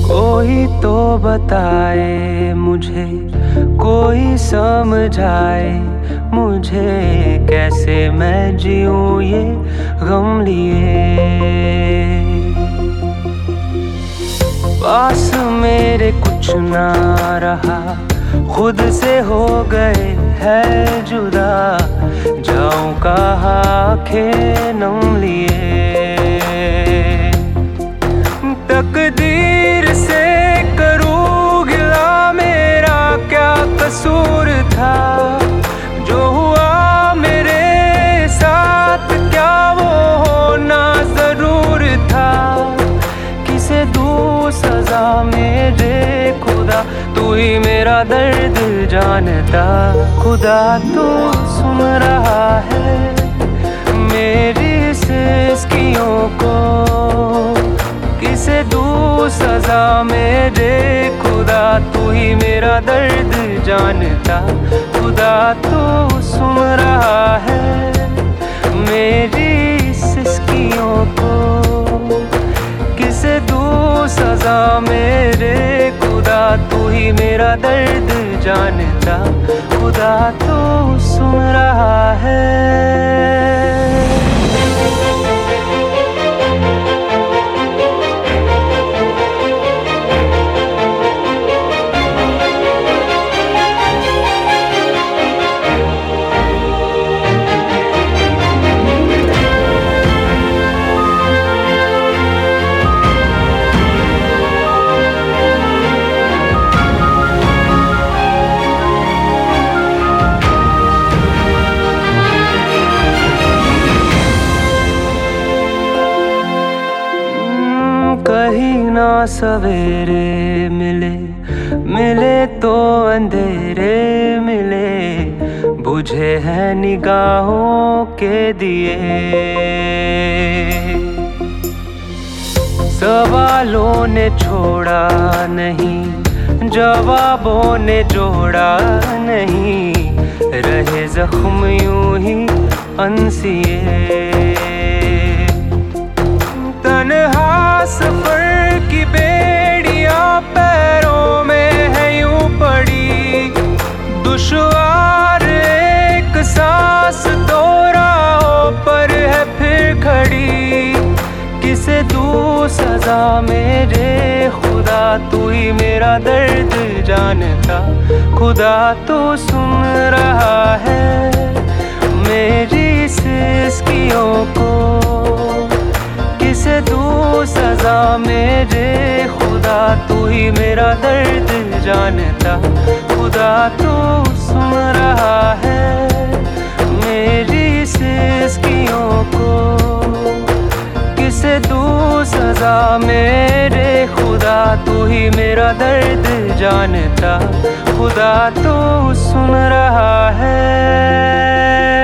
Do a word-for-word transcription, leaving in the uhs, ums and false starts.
कोई तो बताए मुझे, कोई समझाए मुझे, कैसे मैं जीऊं ये गम लिए। पास मेरे कुछ ना रहा, खुद से हो गए है जुदा, जाऊं कहाँ आँखें नम लिए। तकदीर से करूं गिला, मेरा क्या कसूर था, जो हुआ मेरे साथ क्या वो होना जरूर था। किसे दूं सजा मेरे खुदा, तू ही मेरा दर्द जानता। खुदा तू सुन रहा है मेरी सिसकियों को, किसे दूं सजा मेरे खुदा, तू ही मेरा दर्द जानता। खुदा तू सुन रहा है मेरी सिसकियों को, किसे दूं सजा मेरे खुदा, तू ही मेरा दर्द जानता। खुदा तू सुन रहा है। कहीं ना सवेरे मिले, मिले तो अंधेरे मिले, बुझे हैं निगाहों के दिए। सवालों ने छोड़ा नहीं, जवाबों ने जोड़ा नहीं, रहे जख्म यूं ही अनसिए। तन्हा सफर की बेड़ियां पैरों में है यूं पड़ी, दुश्वार एक सांस दो राहों पर है फिर खड़ी। किसे दूं सजा मेरे खुदा, तू ही मेरा दर्द जानता। खुदा तू सुन रहा है मेरी सिसकियों को, किसे दूं सजा मेरे खुदा, तू ही मेरा दर्द जानता। खुदा तू सुन रहा है मेरी सिसकियों को, किसे दूं सजा मेरे खुदा, तू ही मेरा दर्द जानता। खुदा तू सुन रहा है।